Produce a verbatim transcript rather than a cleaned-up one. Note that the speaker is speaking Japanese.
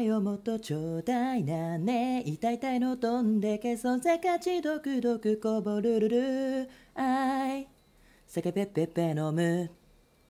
愛をもっとちょうだいなね痛い痛いの飛んでけそせかちドクドクこぼるるる愛酒ペッペッペ飲む